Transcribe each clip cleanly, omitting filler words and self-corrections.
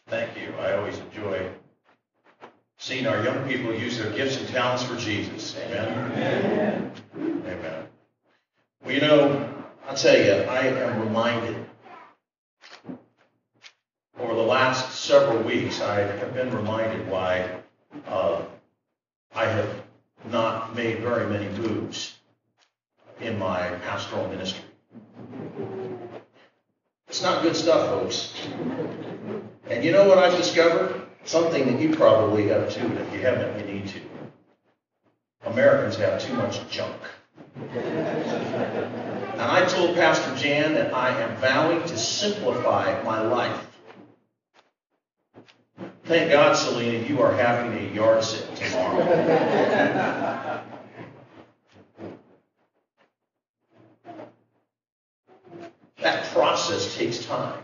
Thank you. I always enjoy seeing our young people use their gifts and talents for Jesus. Amen? Amen. Amen. Well, you know, I'll tell you, I am reminded over the last several weeks, I have been reminded why I have not made very many moves in my pastoral ministry. It's not good stuff, folks. And you know what I've discovered? Something that you probably have too, and if you haven't, you need to. Americans have too much junk. And I told Pastor Jan that I am vowing to simplify my life. Thank God, Selena, you are having a yard sale tomorrow. That process takes time.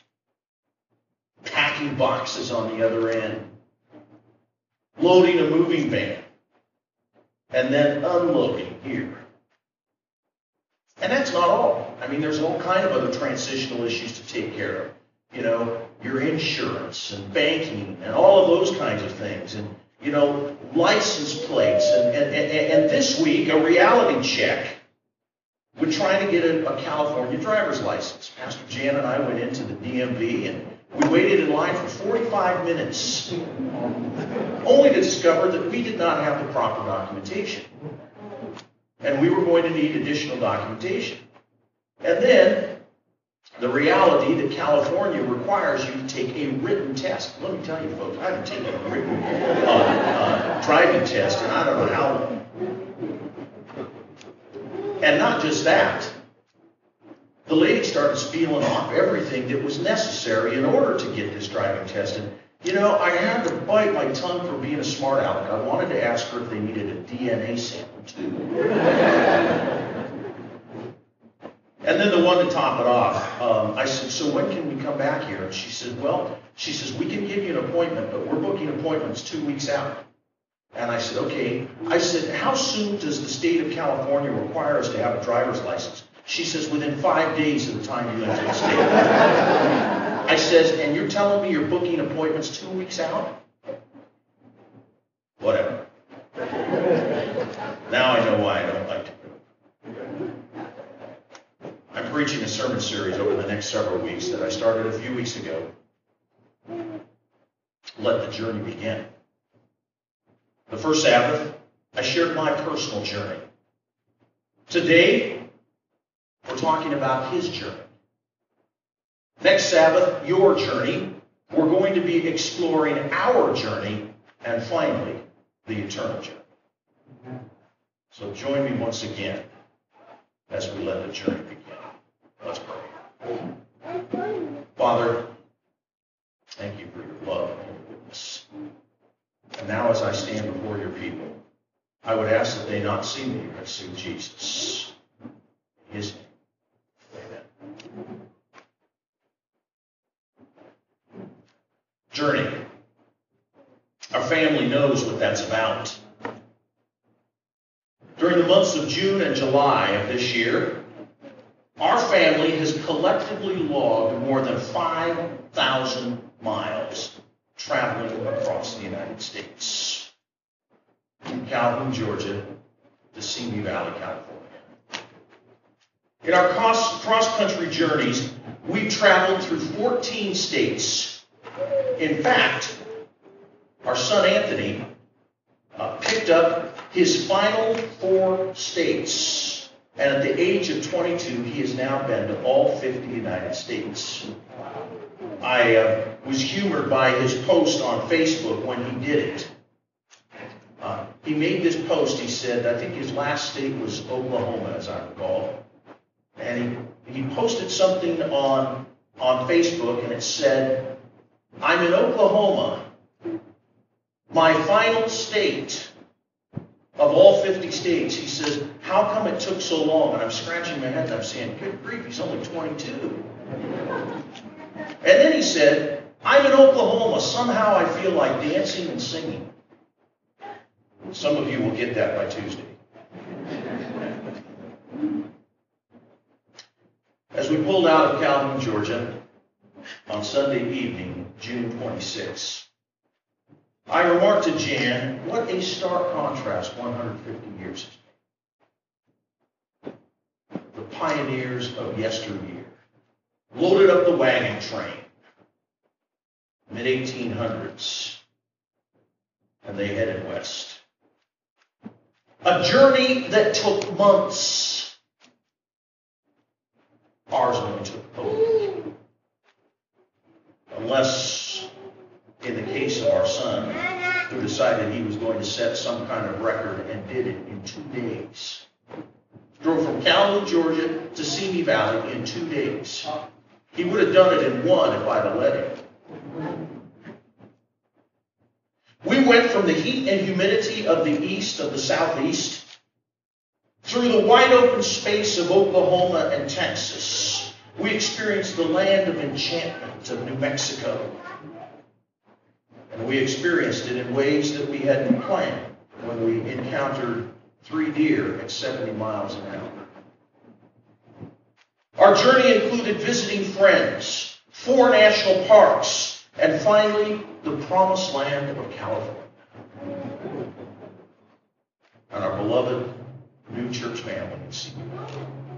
Packing boxes on the other end, loading a moving van, and then unloading here. And that's not all. I mean, there's all kind of other transitional issues to take care of. You know, your insurance and banking and all of those kinds of things. And, you know, license plates. And this week, a reality check. We're trying to get a California driver's license. Pastor Jan and I went into the DMV and we waited in line for 45 minutes, only to discover that we did not have the proper documentation. And we were going to need additional documentation. And then the reality that California requires you to take a written test. Let me tell you, folks, I haven't taken a written driving test in I don't know how long. And not just that. The lady started spieling off everything that was necessary in order to get this driving test. And, you know, I had to bite my tongue for being a smart aleck. I wanted to ask her if they needed a DNA sample, too. And then the one to top it off, I said, so when can we come back here? And she said, we can give you an appointment, but we're booking appointments 2 weeks out. And I said, okay. I said, how soon does the state of California require us to have a driver's license? She says, within 5 days of the time you enter the state. I says, and you're telling me you're booking appointments 2 weeks out? Whatever. Now I know why I don't like to do it. I'm preaching a sermon series over the next several weeks that I started a few weeks ago. Let the journey begin. The first Sabbath, I shared my personal journey. Today, we're talking about his journey. Next Sabbath, your journey. We're going to be exploring our journey. And finally, the eternal journey. So join me once again as we let the journey begin. Let's pray. Father, thank you for your love and your goodness. And now as I stand before your people, I would ask that they not see me, but see Jesus. In his name. Amen. Journey. Our family knows what that's about. During the months of June and July of this year, our family has collectively logged more than 5,000 miles traveling across the United States. From Calhoun, Georgia, to Simi Valley, California. In our cross-country journeys, we traveled through 14 states. In fact, our son Anthony picked up his final 4 states. And at the age of 22, he has now been to all 50 United States. I was humored by his post on Facebook when he did it. He made this post. He said, I think his last state was Oklahoma, as I recall. And he posted something on Facebook, and it said, I'm in Oklahoma, my final state of all 50 states. He says, how come it took so long? And I'm scratching my head and I'm saying, good grief, he's only 22. And then he said, I'm in Oklahoma. Somehow I feel like dancing and singing. Some of you will get that by Tuesday. As we pulled out of Calhoun, Georgia, on Sunday evening, June 26. I remarked to Jan, what a stark contrast 150 years has made. The pioneers of yesteryear loaded up the wagon train, mid-1800s, and they headed west. A journey that took months. Ours only took a week. Unless, in the case of our son, who decided he was going to set some kind of record and did it in 2 days. Drove from Calhoun, Georgia to Simi Valley in 2 days. He would have done it in 1 if I'd have let him. We went from the heat and humidity of the east, of the southeast, through the wide open space of Oklahoma and Texas. We experienced the land of enchantment of New Mexico. And we experienced it in ways that we hadn't planned when we encountered 3 deer at 70 miles an hour. Our journey included visiting friends, 4 national parks, and finally, the promised land of California. And our beloved new church family in Simi Valley.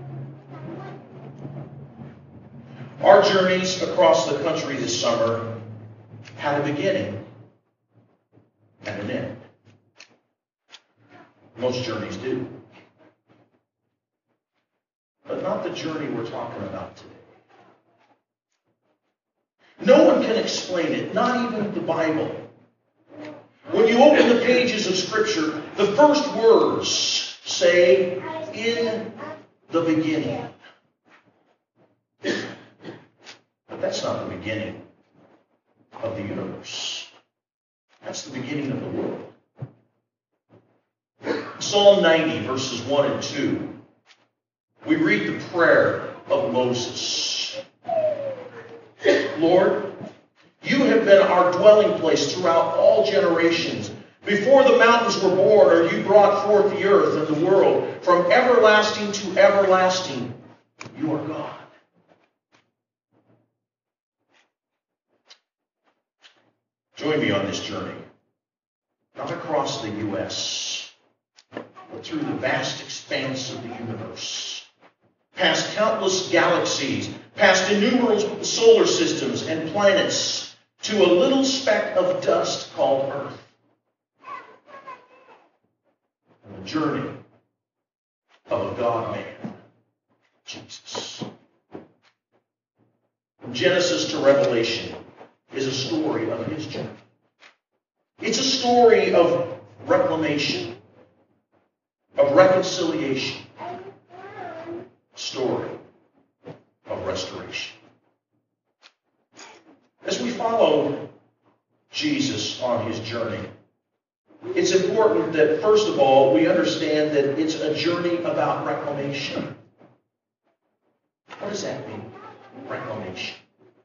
Our journeys across the country this summer had a beginning and an end. Most journeys do. But not the journey we're talking about today. No one can explain it, not even the Bible. When you open the pages of Scripture, the first words say, in the beginning. But that's not the beginning of the universe. That's the beginning of the world. Psalm 90, verses 1 and 2. We read the prayer of Moses. Lord, you have been our dwelling place throughout all generations. Before the mountains were born, or you brought forth the earth and the world, from everlasting to everlasting, you are God. Join me on this journey, not across the U.S., but through the vast expanse of the universe, past countless galaxies, past innumerable solar systems and planets, to a little speck of dust called Earth. And the journey of a God-man, Jesus. From Genesis to Revelation is a story of his journey. It's a story of reclamation, of reconciliation, a story of restoration. As we follow Jesus on his journey, it's important that, first of all, we understand that it's a journey about reclamation. What does that mean, reclamation?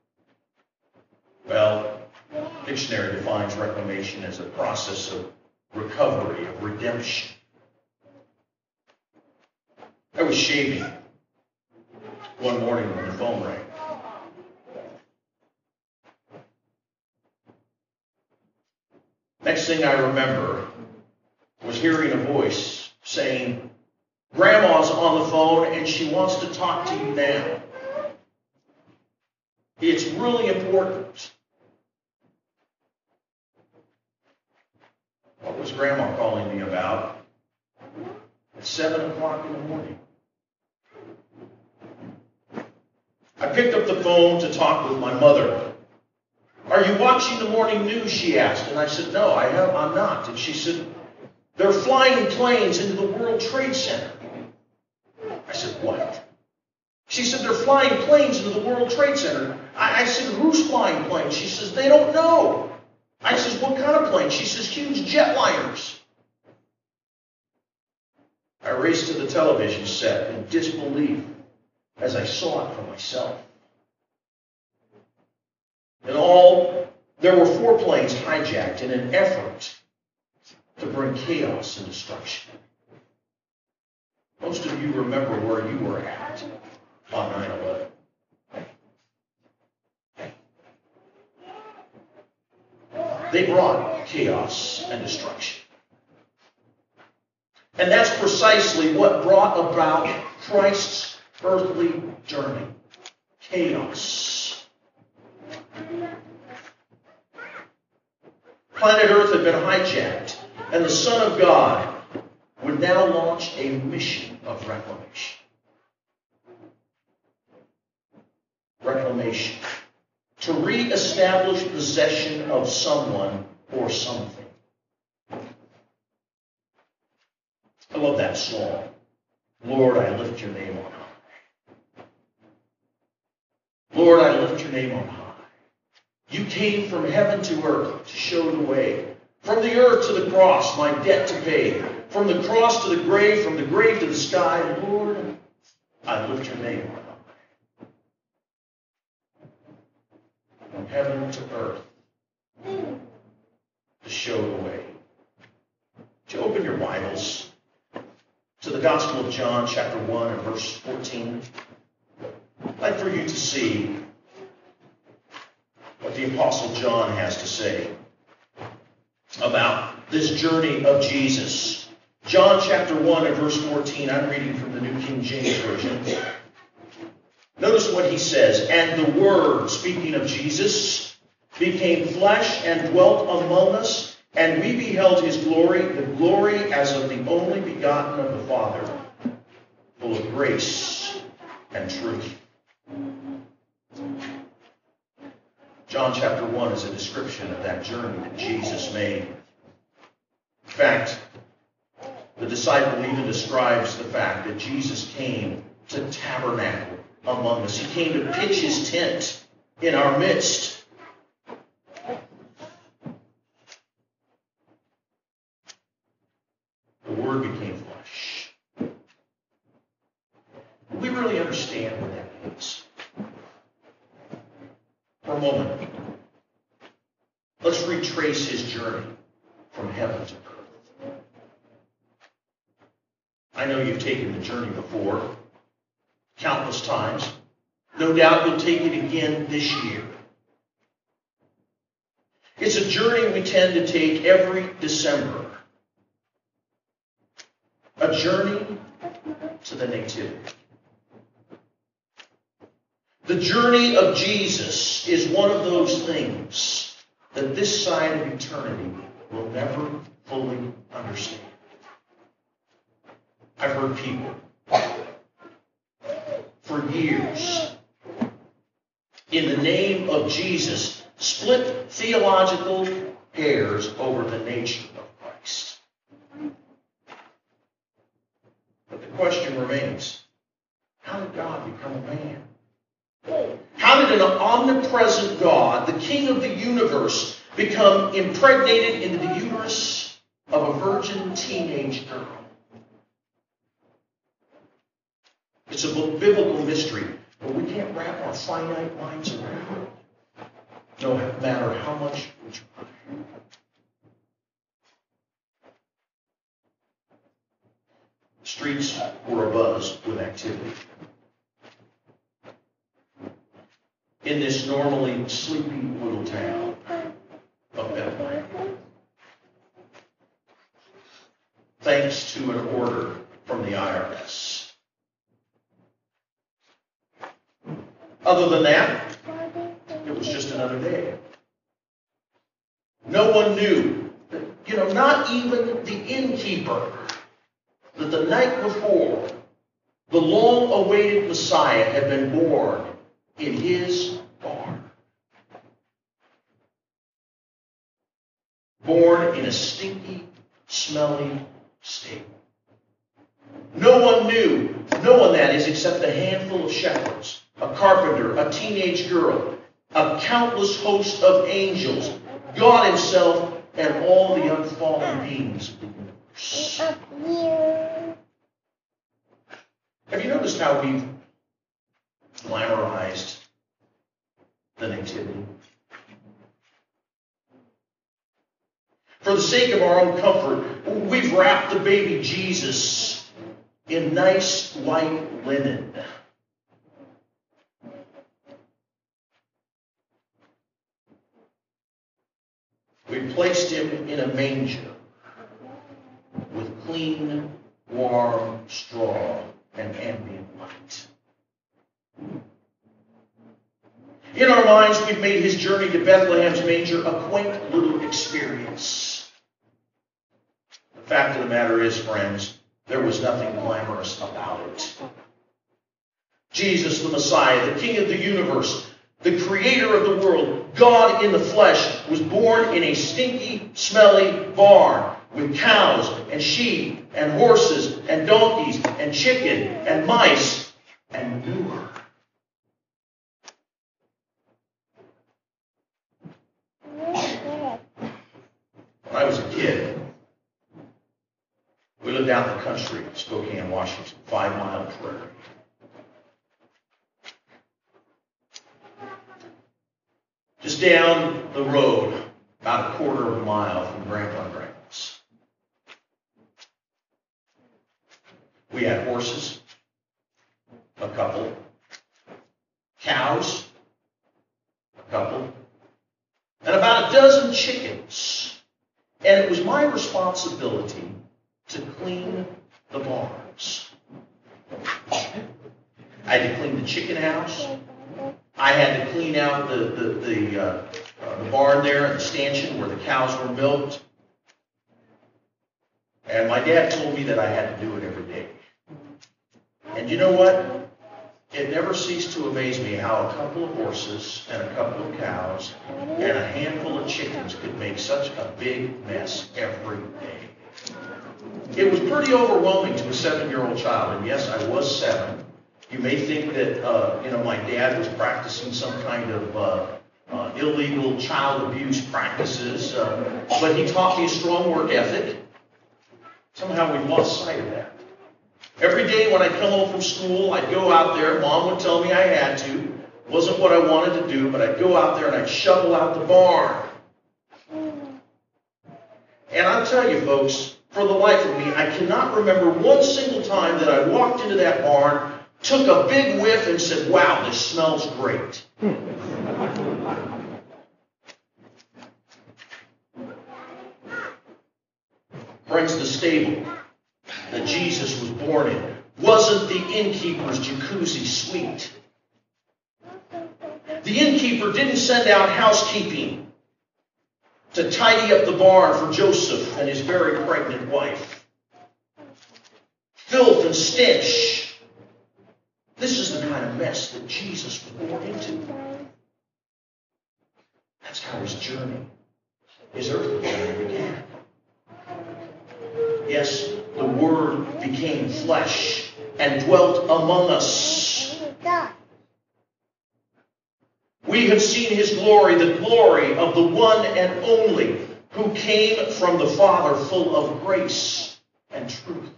Well, dictionary defines reclamation as a process of recovery, of redemption. I was shaving one morning when the phone rang. Next thing I remember was hearing a voice saying, "Grandma's on the phone and she wants to talk to you now. It's really important." What was Grandma calling me about at 7 o'clock in the morning? I picked up the phone to talk with my mother. "Are you watching the morning news?" she asked. And I said, "No, I'm not." And she said, "They're flying planes into the World Trade Center." I said, "What?" She said, "They're flying planes into the World Trade Center." I said, "Who's flying planes?" She says, "They don't know." I says, "What kind of plane?" She says, "Huge jetliners." I raced to the television set in disbelief as I saw it for myself. In all, there were 4 planes hijacked in an effort to bring chaos and destruction. Most of you remember where you were at on 9/11. They brought chaos and destruction. And that's precisely what brought about Christ's earthly journey. Chaos. Planet Earth had been hijacked, and the Son of God would now launch a mission of reclamation. Reclamation. To re-establish possession of someone or something. I love that song. Lord, I lift your name on high. Lord, I lift your name on high. You came from heaven to earth to show the way. From the earth to the cross, my debt to pay. From the cross to the grave, from the grave to the sky. Lord, I lift your name on high. From heaven to earth to show the way. Would you open your Bibles to the Gospel of John, chapter 1 and verse 14. I'd like for you to see what the Apostle John has to say about this journey of Jesus. John chapter 1 and verse 14, I'm reading from the New King James Version. Notice what he says. And the Word, speaking of Jesus, became flesh and dwelt among us, and we beheld his glory, the glory as of the only begotten of the Father, full of grace and truth. John chapter 1 is a description of that journey that Jesus made. In fact, the disciple even describes the fact that Jesus came to tabernacle among us. He came to pitch his tent in our midst. The Word became flesh. We really understand what that means. For a moment, let's retrace his journey from heaven to earth. I know you've taken the journey before, countless times. No doubt you'll take it again this year. It's a journey we tend to take every December. A journey to the Nativity. The journey of Jesus is one of those things that this side of eternity will never fully understand. I've heard people for years, in the name of Jesus, split theological hairs over the nature of Christ. But the question remains, how did God become a man? How did an omnipresent God, the King of the universe, become impregnated into the uterus of a virgin teenage girl? It's a biblical mystery, but we can't wrap our finite minds around it, no matter how much we try. The streets were abuzz with activity. In this normally sleepy little town of Bethlehem. Thanks to an order from the IRS. Other than that, it was just another day. No one knew, not even the innkeeper, that the night before, the long-awaited Messiah had been born in his barn. Born in a stinky, smelly stable. No one knew, that is, except a handful of shepherds, a carpenter, a teenage girl, a countless host of angels, God himself, and all the unfallen beings of the universe. Have you noticed how we've glamorized the Nativity? For the sake of our own comfort, we've wrapped the baby Jesus in nice white linen. We placed him in a manger with clean, warm straw and ambient light. In our minds, we've made his journey to Bethlehem's manger a quaint little experience. The fact of the matter is, friends, there was nothing glamorous about it. Jesus, the Messiah, the King of the universe, the creator of the world, God in the flesh, was born in a stinky, smelly barn with cows and sheep and horses and donkeys and chicken and mice and manure. When I was a kid, we lived out in the country, Spokane, Washington, 5 Mile Prairie. Just down the road, about a quarter of a mile from Grandpa and Grandma's. We had horses, a couple, cows, a couple, and about a dozen chickens. And it was my responsibility to clean the barns. I had to clean the chicken house. I had to clean out the barn there and the stanchion where the cows were milked. And my dad told me that I had to do it every day. And you know what? It never ceased to amaze me how a couple of horses and a couple of cows and a handful of chickens could make such a big mess every day. It was pretty overwhelming to a 7-year-old child. And yes, I was 7. You may think that, my dad was practicing some kind of illegal child abuse practices, but he taught me a strong work ethic. Somehow we've lost sight of that. Every day when I'd come home from school, I'd go out there. Mom would tell me I had to. Wasn't what I wanted to do, but I'd go out there and I'd shovel out the barn. And I'll tell you, folks, for the life of me, I cannot remember one single time that I walked into that barn, took a big whiff, and said, "Wow, this smells great." Friends, the stable that Jesus was born in wasn't the innkeeper's jacuzzi suite. The innkeeper didn't send out housekeeping to tidy up the barn for Joseph and his very pregnant wife. Filth and stench. This is the kind of mess that Jesus was born into. That's how his journey, his earthly journey began. Yes, the Word became flesh and dwelt among us. We have seen his glory, the glory of the one and only who came from the Father, full of grace and truth.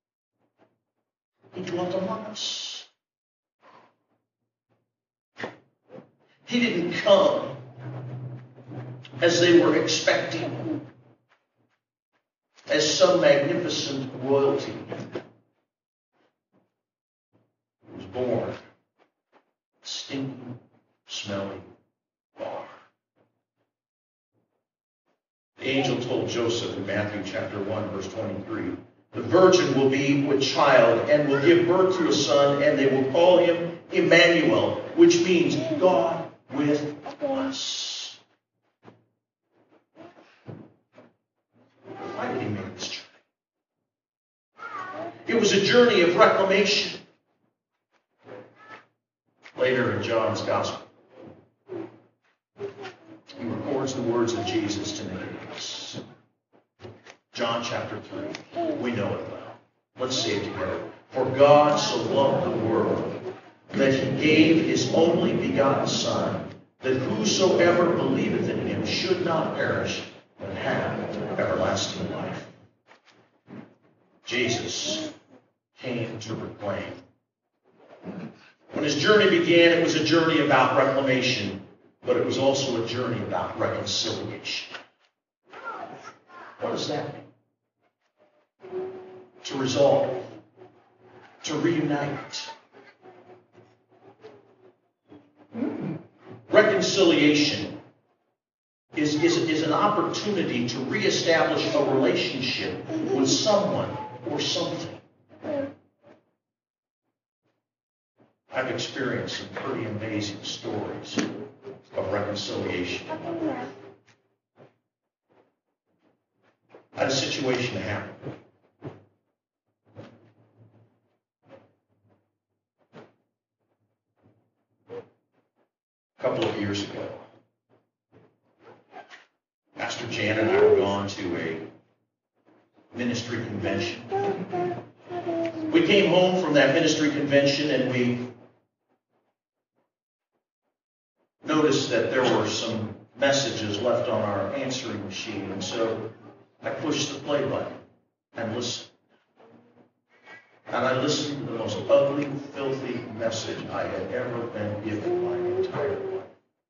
He dwelt among us. He didn't come as they were expecting, as some magnificent royalty. He was born stinking, smelly barn. The angel told Joseph in Matthew chapter 1, verse 23, "The virgin will be with child and will give birth to a son, and they will call him Emmanuel," which means God with us. Why did he make this journey? It was a journey of reclamation. Later in John's Gospel, he records the words of Jesus to Nicodemus. John chapter 3. We know it well. Let's say it together. "For God so loved the world that he gave his only begotten Son, that whosoever believeth in him should not perish, but have everlasting life." Jesus came to reclaim. When his journey began, it was a journey about reclamation, but it was also a journey about reconciliation. What does that mean? To resolve, to reunite. Reconciliation is an opportunity to reestablish a relationship with someone or something. I've experienced some pretty amazing stories of reconciliation. I had a situation happen. A couple of years ago. Pastor Jan and I were gone to a ministry convention. We came home from that ministry convention and we noticed that there were some messages left on our answering machine. And so I pushed the play button and listened. And I listened to the most ugly, filthy message I had ever been given my entire life.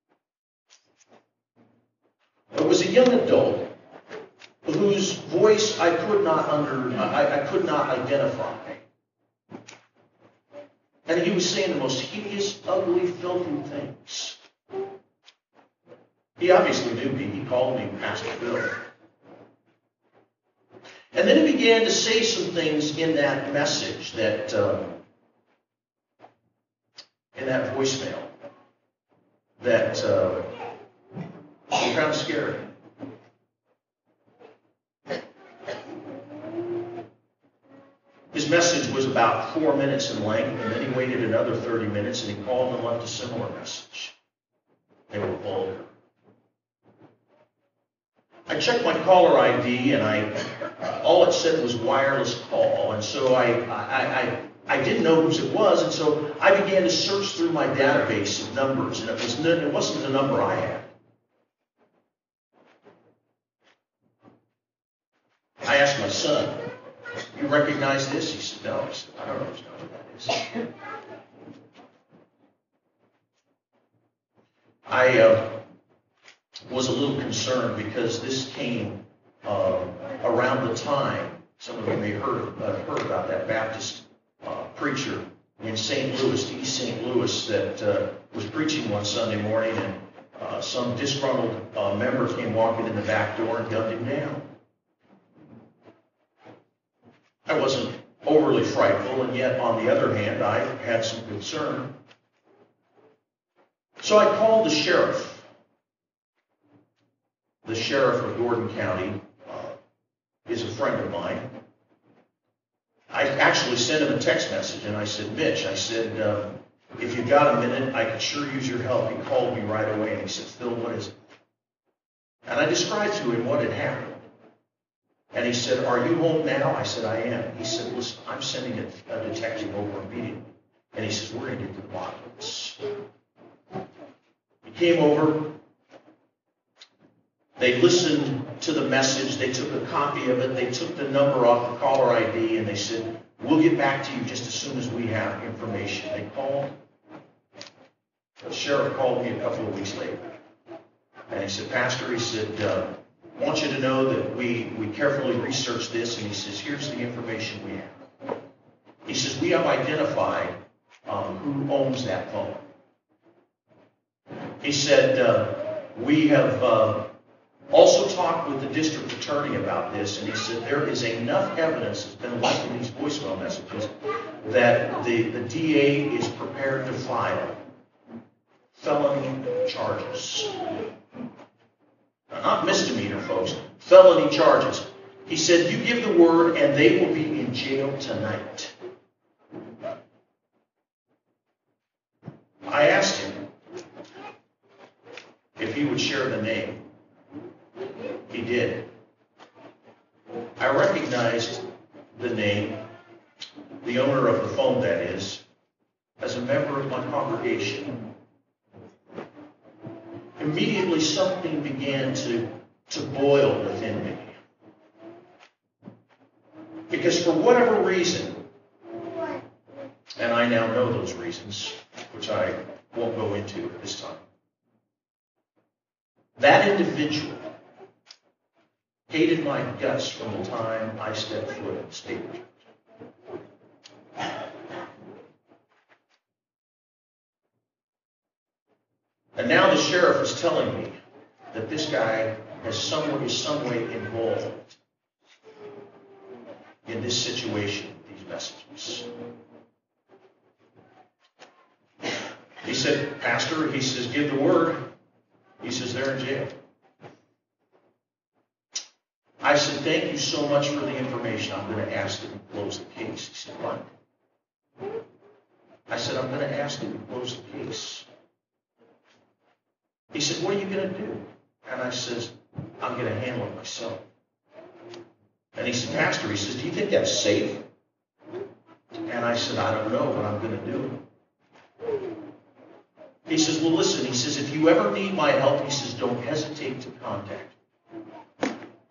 It was a young adult whose voice I could not identify. And he was saying the most hideous, ugly, filthy things. He obviously knew me. He called me Pastor Bill. And then he began to say some things in that message that, in that voicemail, that were kind of scary. His message was about 4 minutes in length, and then he waited another 30 minutes, and he called and left a similar message. They were vulgar. I checked my caller ID, and all it said was wireless call, and so I didn't know whose it was, and so I began to search through my database of numbers, and it wasn't the number I had. I asked my son, "You recognize this?" He said, "No." I said, "I don't know whose number that is." I was a little concerned because this came around the time, some of you may have heard about that Baptist preacher in St. Louis, East St. Louis, that was preaching one Sunday morning, and some disgruntled member came walking in the back door and gunned him down. I wasn't overly frightful, and yet, on the other hand, I had some concern. So I called the sheriff. The sheriff of Gordon County is a friend of mine. I actually sent him a text message, and I said, "Mitch," I said, "if you've got a minute, I could sure use your help." He called me right away, and he said, "Phil, what is it?" And I described to him what had happened. And he said, "Are you home now?" I said, "I am." He said, "Listen, I'm sending a detective over immediately." And he says, "We're going to get to the bottom of this." He came over. They listened to the message. They took a copy of it. They took the number off the caller ID, and they said, "We'll get back to you just as soon as we have information." They called. The sheriff called me a couple of weeks later. And he said, "Pastor," he said, "I want you to know that we carefully researched this." And he says, "Here's the information we have." He says, "We have identified who owns that phone." He said, "We have also talked with the district attorney about this," and he said, "There is enough evidence that's been left in these voicemail messages that the DA is prepared to file felony charges." Now, not misdemeanor, folks, felony charges. He said, "You give the word and they will be in jail tonight." I asked him if he would share the name. He did. I recognized the name, the owner of the phone that is, as a member of my congregation. Immediately something began to boil within me. Because for whatever reason, and I now know those reasons, which I won't go into at this time, that individual hated my guts from the time I stepped foot in the state church. And now the sheriff is telling me that this guy is some way involved in this situation, these messages. He said, Pastor, he says, give the word. He says, they're in jail. I said, thank you so much for the information. I'm going to ask them to close the case. He said, what? I said, I'm going to ask them to close the case. He said, what are you going to do? And I says, I'm going to handle it myself. And he said, Pastor, he says, do you think that's safe? And I said, I don't know, but I'm going to do it. He says, well, listen, he says, if you ever need my help, he says, don't hesitate to contact me.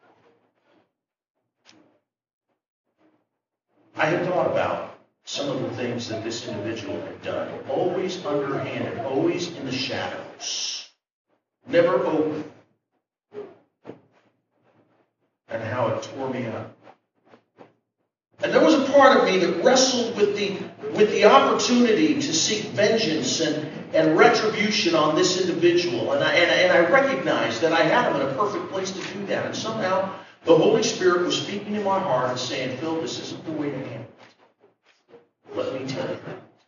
I had thought about some of the things that this individual had done, always underhanded, always in the shadows, never open, and how it tore me up. And there was a part of me that wrestled with the opportunity to seek vengeance and retribution on this individual. And I recognized that I had him in a perfect place to do that. And somehow the Holy Spirit was speaking in my heart and saying, Phil, this isn't the way to handle it. Let me tell you.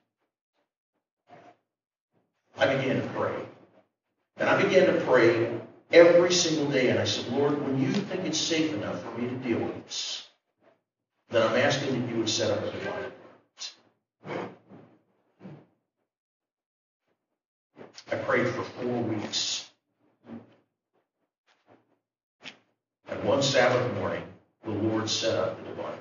I began to pray. And I began to pray every single day. And I said, Lord, when you think it's safe enough for me to deal with this, then I'm asking that you would set up a divine appointment. I prayed for 4 weeks. And one Sabbath morning, the Lord set up the divine appointment.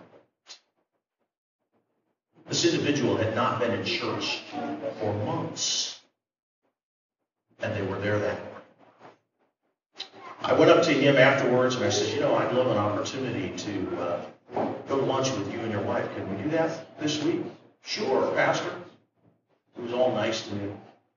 This individual had not been in church for months. And they were there that morning. I went up to him afterwards and I said, I'd love an opportunity to go to lunch with you and your wife. Can we do that this week? Sure, Pastor. He was all nice to me.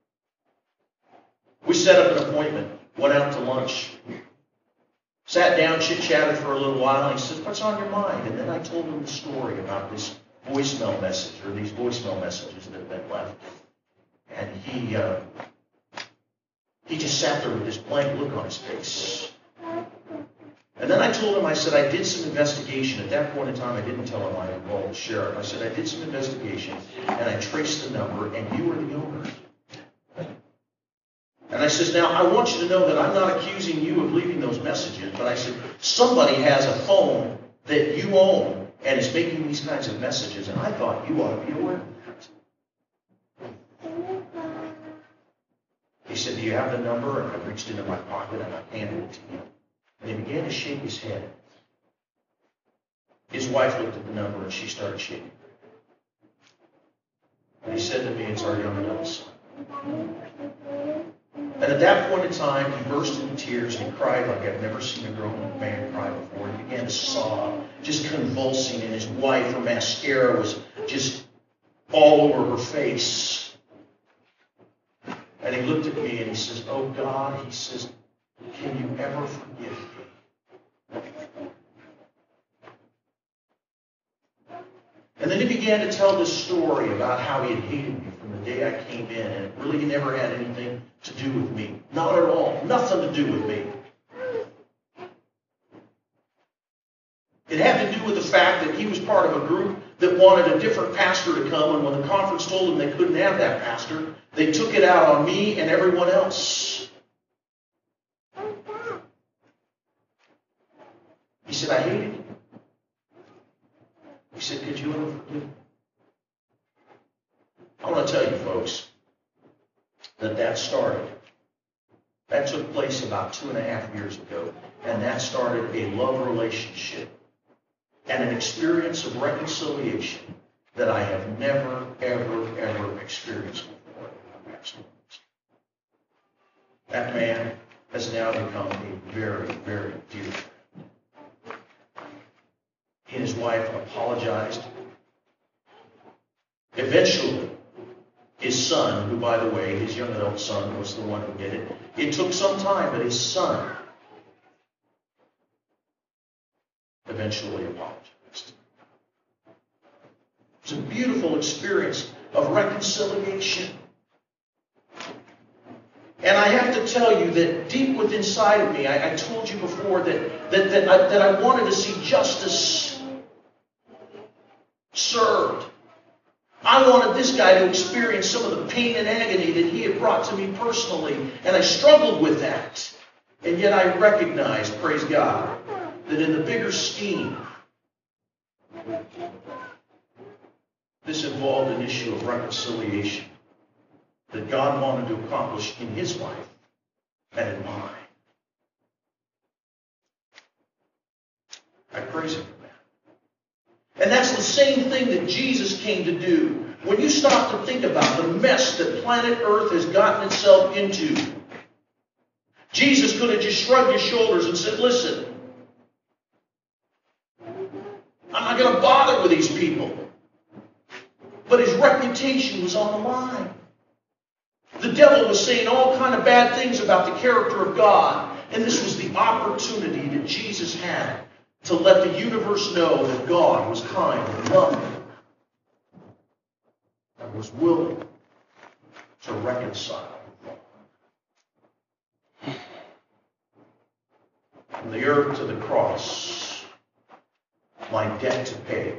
We set up an appointment, went out to lunch, sat down, chit-chatted for a little while, and he says, what's on your mind? And then I told him the story about this voicemail message, or these voicemail messages that had been left. And he just sat there with this blank look on his face. And then I told him, I said, I did some investigation. At that point in time, I didn't tell him I involved the sheriff. I said, I did some investigation, and I traced the number, and you were the owner. And I said, now, I want you to know that I'm not accusing you of leaving those messages, but I said, somebody has a phone that you own and is making these kinds of messages, and I thought you ought to be aware of that. He said, do you have the number? And I reached into my pocket, and I handed it to him. And he began to shake his head. His wife looked at the number, and she started shaking. And he said to me, it's our young adult son. And at that point in time, he burst into tears and he cried like I've never seen a grown man cry before. He began to sob, just convulsing, and his wife, her mascara was just all over her face. And he looked at me and he says, oh God, he says, can you ever forgive me? And then he began to tell this story about how he had hated me from the day I came in, and it really never had anything to do with me. Not at all. Nothing to do with me. It had to do with the fact that he was part of a group that wanted a different pastor to come, and when the conference told them they couldn't have that pastor, they took it out on me and everyone else. He said, I hated you. He said, could you ever forgive me? I want to tell you, folks, that started. That took place about 2.5 years ago. And that started a love relationship and an experience of reconciliation that I have never, ever, ever experienced before. That man has now become a very, very dear friend. He and his wife apologized. Eventually, his son, who, by the way, his young adult son was the one who did it. It took some time, but his son eventually apologized. It's a beautiful experience of reconciliation. And I have to tell you that deep within inside of me, I told you before that I wanted to see justice served. I wanted this guy to experience some of the pain and agony that he had brought to me personally, and I struggled with that. And yet I recognized, praise God, that in the bigger scheme, this involved an issue of reconciliation that God wanted to accomplish in his life and in mine. I praise him for that. And that's the same thing that Jesus came to do. When you stop to think about the mess that planet Earth has gotten itself into, Jesus could have just shrugged his shoulders and said, listen, I'm not going to bother with these people. But his reputation was on the line. The devil was saying all kind of bad things about the character of God. And this was the opportunity that Jesus had to let the universe know that God was kind and loving and was willing to reconcile. From the earth to the cross, my debt to pay.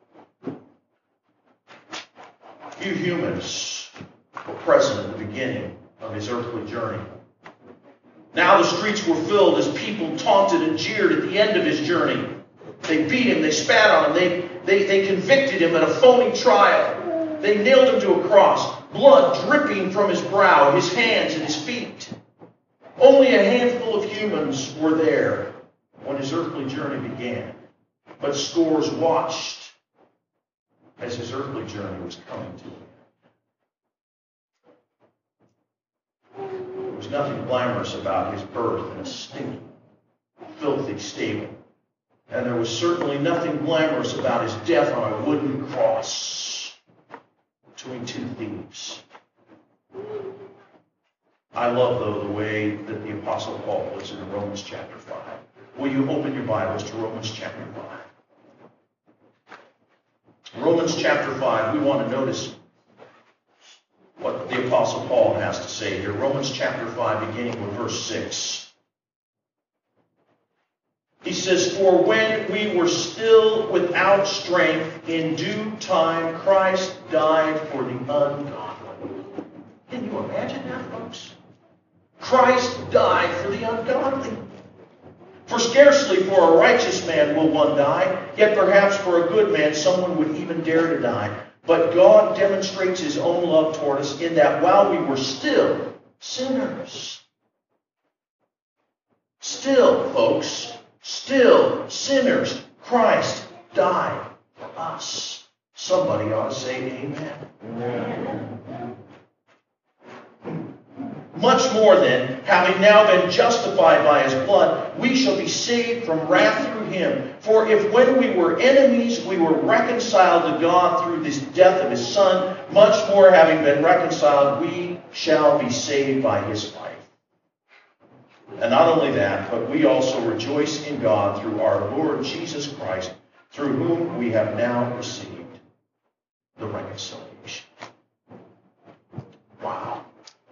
Few humans were present at the beginning of his earthly journey. Now the streets were filled as people taunted and jeered at the end of his journey. They beat him, they spat on him, they convicted him at a phony trial. They nailed him to a cross, blood dripping from his brow, his hands and his feet. Only a handful of humans were there when his earthly journey began. But scores watched as his earthly journey was coming to an end. There was nothing glamorous about his birth in a stinking, filthy stable. And there was certainly nothing glamorous about his death on a wooden cross between two thieves. I love, though, the way that the Apostle Paul puts it in Romans chapter 5. Will you open your Bibles to Romans chapter 5? Romans chapter 5, we want to notice what the Apostle Paul has to say here. Romans chapter 5, beginning with verse 6. He says, "For when we were still without strength, in due time Christ died for the ungodly." Can you imagine that, folks? Christ died for the ungodly. "For scarcely for a righteous man will one die, yet perhaps for a good man someone would even dare to die. But God demonstrates his own love toward us in that while we were still sinners," still, folks, still sinners, Christ died for us. Somebody ought to say amen. Amen. "Much more then, having now been justified by his blood, we shall be saved from wrath through him. For if when we were enemies, we were reconciled to God through this death of his Son, much more having been reconciled, we shall be saved by his life. And not only that, but we also rejoice in God through our Lord Jesus Christ, through whom we have now received the reconciliation." Wow.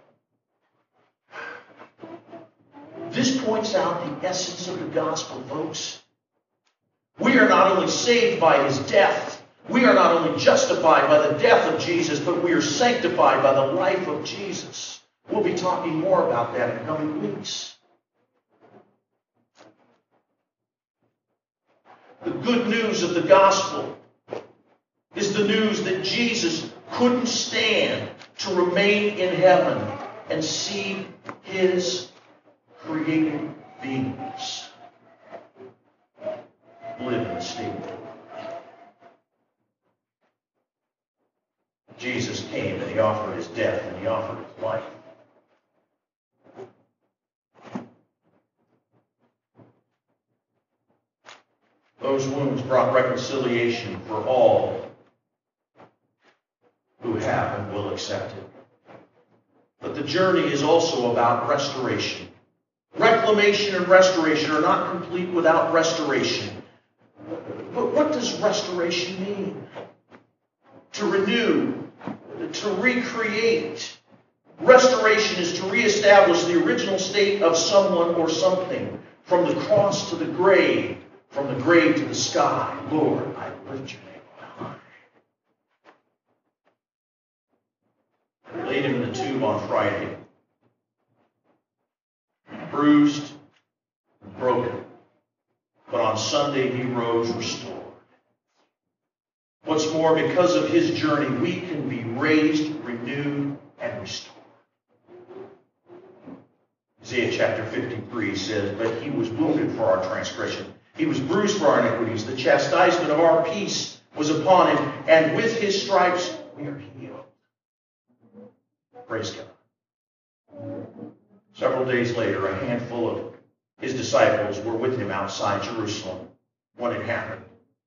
This points out the essence of the gospel, folks. We are not only saved by his death, we are not only justified by the death of Jesus, but we are sanctified by the life of Jesus. We'll be talking more about that in coming weeks. The good news of the gospel is the news that Jesus couldn't stand to remain in heaven and see his created beings live in a state. Jesus came and he offered his death and he offered his life. Those wounds brought reconciliation for all who have and will accept it. But the journey is also about restoration. Reclamation and restoration are not complete without restoration. But what does restoration mean? To renew, to recreate, Restoration is to reestablish the original state of someone or something, from the cross to the grave, from the grave to the sky. Lord, I lift your name on high. They laid him in the tomb on Friday, bruised and broken. But on Sunday he rose restored. What's more, because of his journey, we can be raised, renewed, and restored. Isaiah chapter 53 says, "But he was wounded for our transgression. He was bruised for our iniquities. The chastisement of our peace was upon him, and with his stripes we are healed." Praise God. Several days later, a handful of his disciples were with him outside Jerusalem when it happened.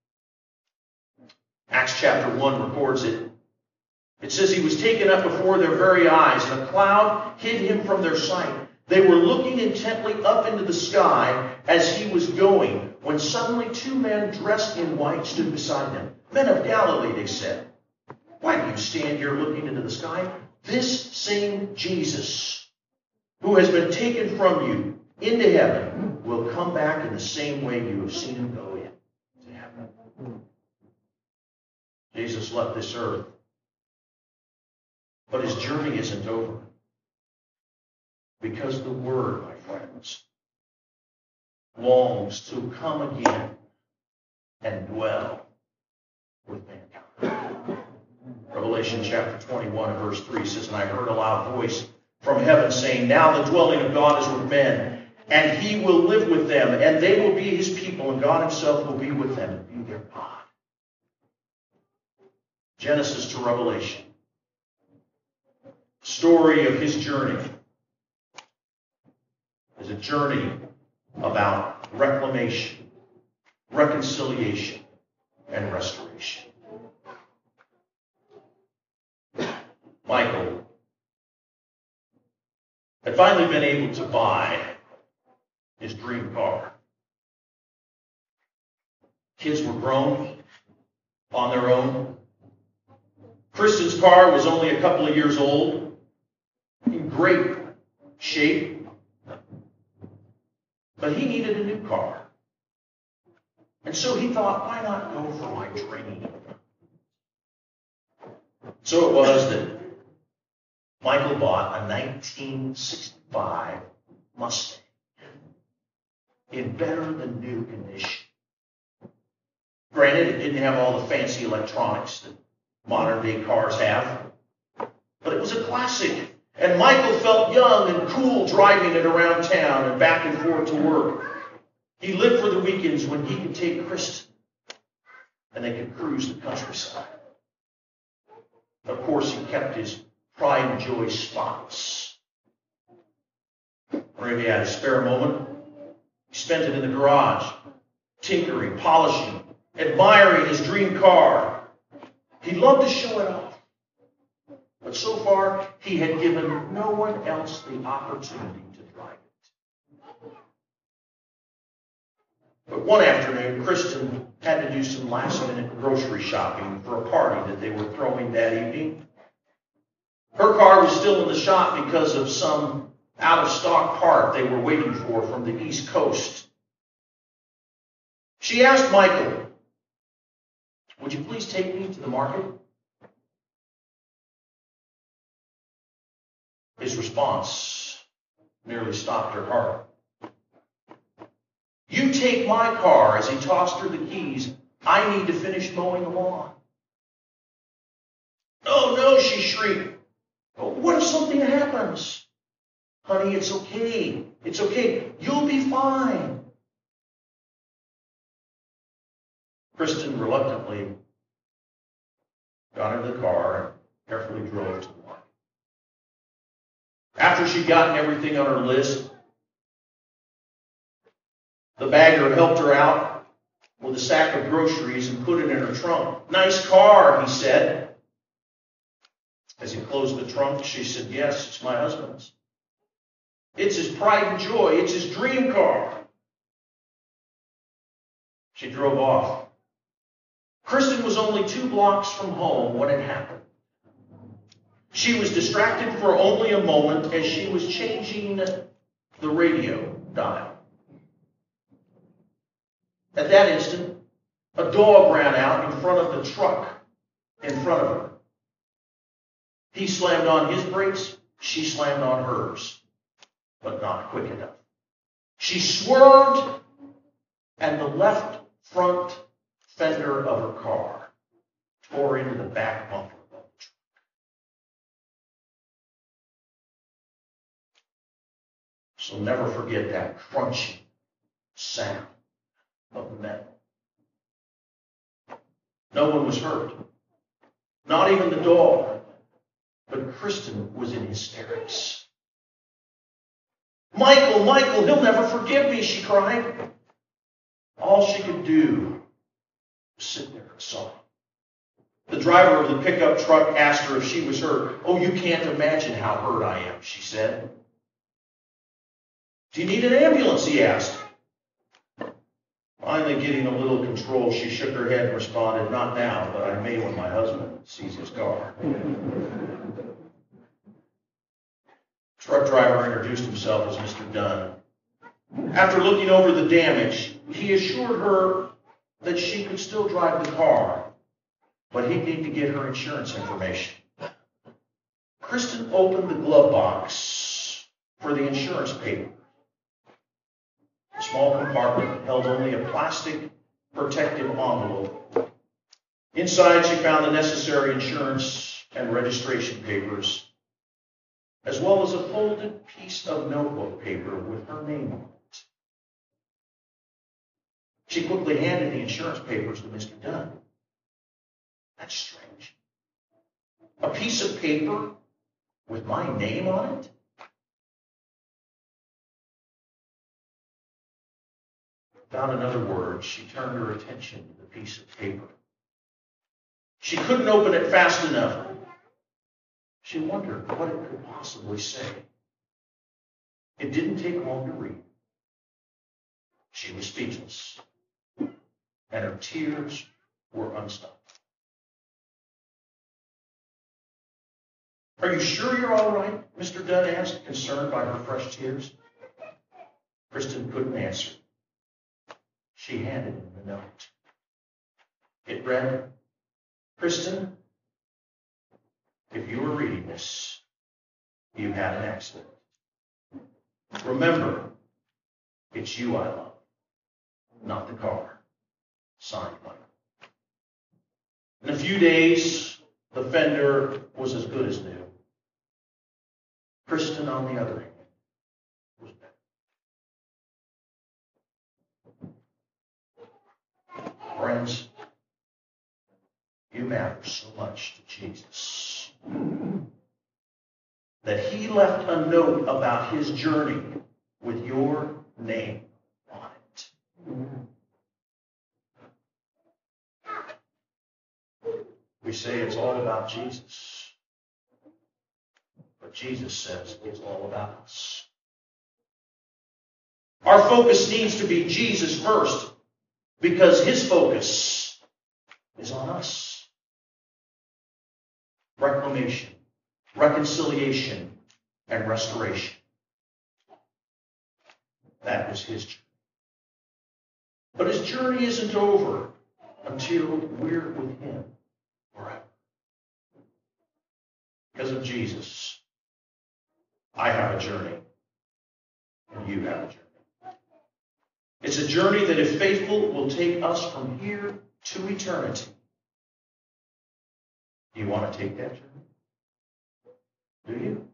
Acts chapter 1 records it. It says he was taken up before their very eyes, and a cloud hid him from their sight. They were looking intently up into the sky as he was going, when suddenly two men dressed in white stood beside them. "Men of Galilee," they said, "why do you stand here looking into the sky? This same Jesus, who has been taken from you into heaven, will come back in the same way you have seen him go into heaven." Jesus left this earth, but his journey isn't over. Because the Word, my friends, longs to come again and dwell with mankind. Revelation chapter 21 and verse 3 says, "And I heard a loud voice from heaven saying, 'Now the dwelling of God is with men, and he will live with them, and they will be his people, and God himself will be with them and be their God.'" Genesis to Revelation. The story of his journey is a journey about reclamation, reconciliation, and restoration. Michael had finally been able to buy his dream car. Kids were grown on their own. Kristen's car was only a couple of years old, in great shape. But he needed a new car. And so he thought, why not go for my dream? So it was that Michael bought a 1965 Mustang in better than new condition. Granted, it didn't have all the fancy electronics that modern day cars have, but it was a classic. And Michael felt young and cool driving it around town and back and forth to work. He lived for the weekends when he could take Kristen and they could cruise the countryside. Of course, he kept his pride and joy spotless. Or if he had a spare moment, he spent it in the garage, tinkering, polishing, admiring his dream car. He loved to show it off. But so far, he had given no one else the opportunity to drive it. But one afternoon, Kristen had to do some last-minute grocery shopping for a party that they were throwing that evening. Her car was still in the shop because of some out-of-stock part they were waiting for from the East Coast. She asked Michael, "Would you please take me to the market?" His response nearly stopped her heart. "You take my car," as he tossed her the keys. "I need to finish mowing the lawn." "Oh, no," she shrieked. "Oh, what if something happens?" "Honey, it's okay. It's okay. You'll be fine." Kristen reluctantly got into the car and carefully drove to the market. After she'd gotten everything on her list, the bagger helped her out with a sack of groceries and put it in her trunk. "Nice car," he said. As he closed the trunk, she said, "Yes, it's my husband's. It's his pride and joy. It's his dream car." She drove off. Kristen was only 2 blocks from home when it happened. She was distracted for only a moment as she was changing the radio dial. At that instant, a dog ran out in front of the truck in front of her. He slammed on his brakes, she slammed on hers, but not quick enough. She swerved, and the left front fender of her car tore into the back bumper of the truck. So never forget that crunching sound of metal. No one was hurt, not even the dog, but Kristen was in hysterics. Michael, he'll never forgive me, she cried. All she could do was sit there and sob. The driver of the pickup truck asked her if she was hurt. Oh, you can't imagine how hurt I am, she said. Do you need an ambulance, he asked. Finally getting a little control, she shook her head and responded, not now, but I may when my husband sees his car. Truck driver introduced himself as Mr. Dunn. After looking over the damage, he assured her that she could still drive the car, but he'd need to get her insurance information. Kristen opened the glove box for the insurance paper. The small compartment held only a plastic protective envelope. Inside, she found the necessary insurance and registration papers, as well as a folded piece of notebook paper with her name on it. She quickly handed the insurance papers to Mr. Dunn. That's strange. A piece of paper with my name on it? Without another word, she turned her attention to the piece of paper. She couldn't open it fast enough. She wondered what it could possibly say. It didn't take long to read. She was speechless, and her tears were unstopped. Are you sure you're all right? Mr. Dunn asked, concerned by her fresh tears. Kristen couldn't answer. She handed him the note. It read, Kristen, if you were reading this, you had an accident. Remember, it's you I love, not the car. Signed, Michael. In a few days, the fender was as good as new. Kristen, on the other hand, was better. Friends, you matter so much to Jesus that he left a note about his journey with your name on it. We say it's all about Jesus, but Jesus says it's all about us. Our focus needs to be Jesus first, because his focus is on us. Reclamation, reconciliation, and restoration. That was his journey. But his journey isn't over until we're with him forever. Because of Jesus, I have a journey, and you have a journey. It's a journey that, if faithful, will take us from here to eternity. Do you want to take that journey? Do you?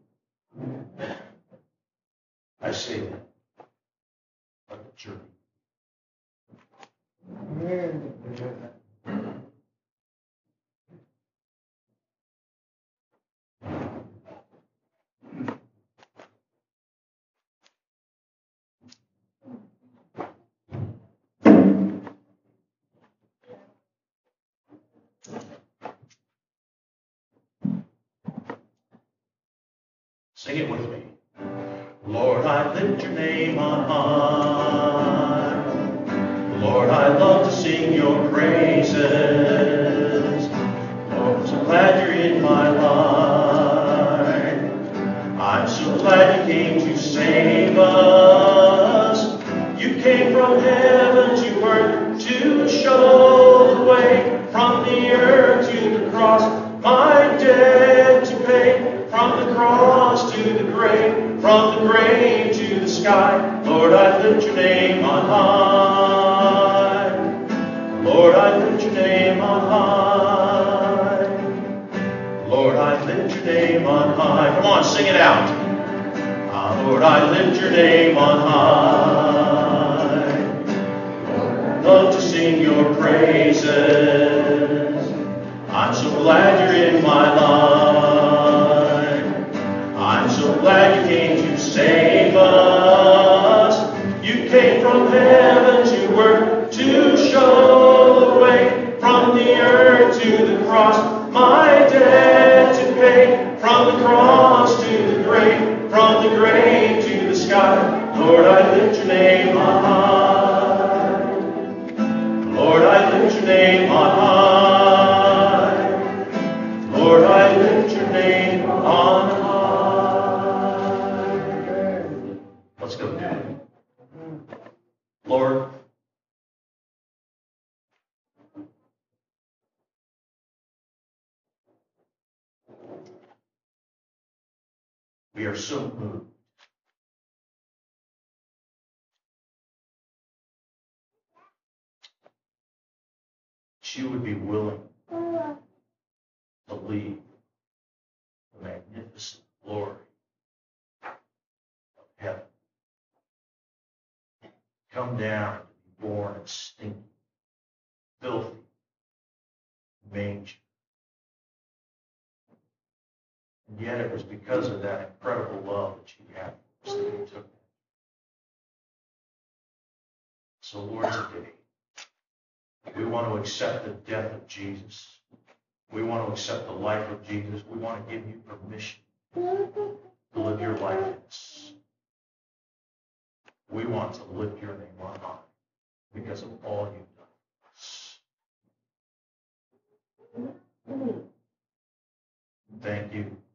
I say that. But the journey. Sing it with me. Lord, I lift your name on high. Lord, I love to sing your praise. You came from heaven to earth to show the way, from the earth to the cross, my debt to pay, from the cross to the grave, from the grave to the sky. Lord, I lift your name on high. Lord, I lift your name on high. Lord, I lift your name on high. Come on, sing it out. Ah, Lord, I lift your name on high. Love to sing your praises. I'm so glad you're in my life. I'm so glad you came to save us. You came from heaven to earth to show the way, from the earth to the cross, my debt to pay, from the cross to the grave, from the grave to the sky. Lord, I lift your name on high. Lord, I lift your name on high. Lord, I lift your name on high. Let's go do it. Lord, we are so moved that you would be willing to leave the magnificent glory of heaven, come down to be born in stinking, filthy manger. And yet it was because of that incredible love that you had for us that you took it. So Lord, today, we want to accept the death of Jesus. We want to accept the life of Jesus. We want to give you permission to live your life in us. We want to lift your name on high because of all you've done for us. Thank you